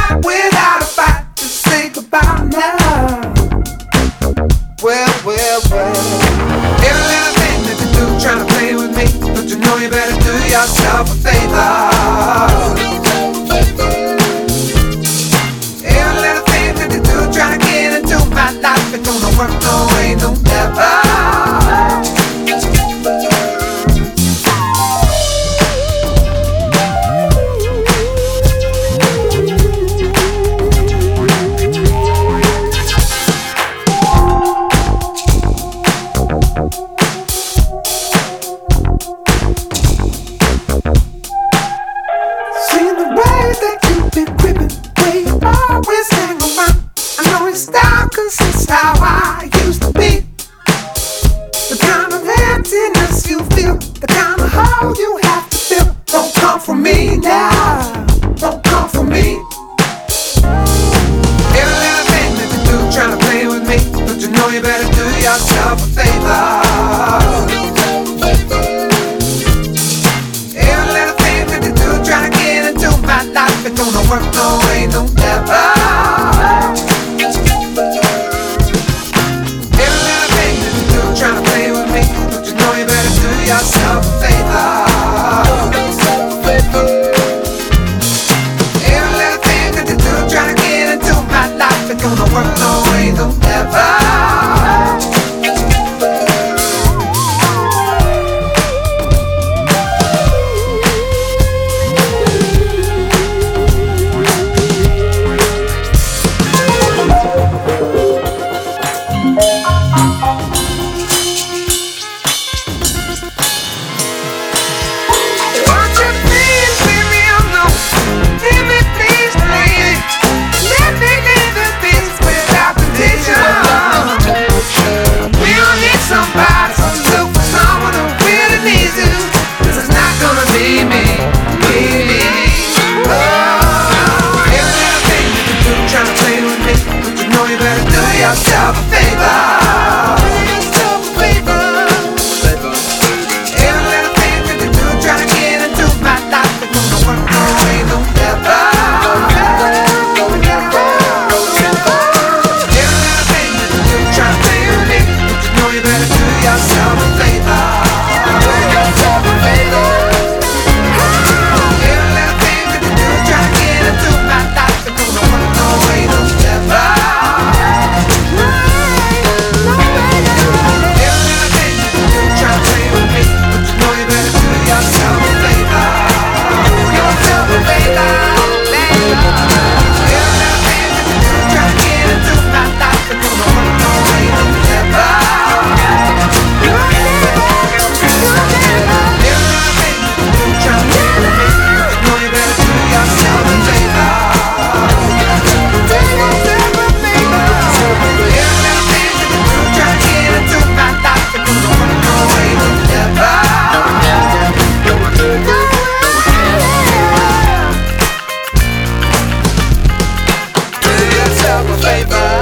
night without a fight. Just think about now. Well. Every little thing that you do, trying to play with me. Don't you know you better do yourself a favor? Every little thing that you do, trying to get into my life. It don't work no way, no never. Cause it's how I used to be. The kind of emptiness you feel, the kind of hole you have to fill. Don't come for me now, don't come for me. Every little thing that you do, trying to play with me. Don't you know you better do yourself a favor? Every little thing that you do, trying to get into my life. It don't work no way, no never. Yourself a favor. Every little thing that you do, trying to get into my life. It's gonna work no way, no never. Yourself a favor. Every little thing that you do, trying to get into my life. It don't work no way, no never. Every little thing that you do, trying to play with me. But you know you better do yourself a favor. Do yourself a favor. Every little thing that you do, trying to get into my life. It don't work no way, no never. Favor.